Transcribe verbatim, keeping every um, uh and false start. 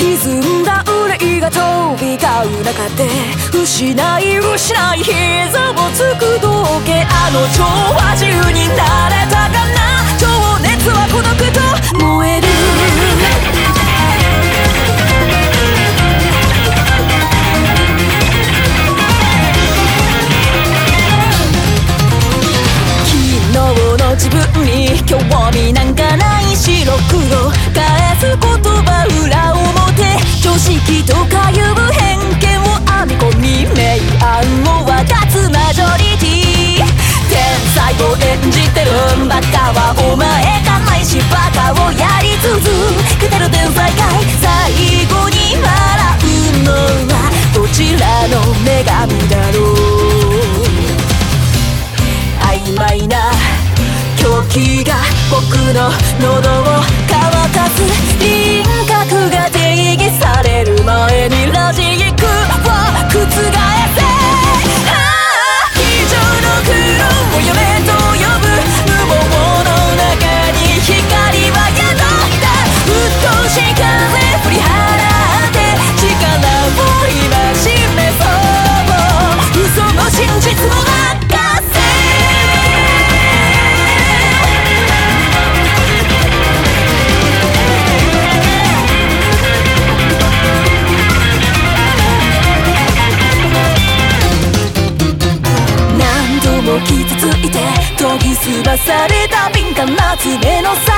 歪んだ憂いが飛び交う中で失い失い膝をつく道化あの蝶は自由になれたかな情熱は孤独と燃える自分に興味なんかない白黒返す言葉裏表常識とかいう偏見を編み込み明暗を分かつマジョリティ天才を演じてるバカはお前かないしバカをやり続けてる天才かい最後に笑うのはどちらの女神だろう曖昧な狂気が僕の喉を乾かす輪郭が定義される前にロジックを覆せ非常の苦労を夢と呼ぶ無謀の中に光は宿ったうっとうしい風振り払って力を今示そう嘘の真実を明かせ傷ついて研ぎ澄まされた敏感な爪の先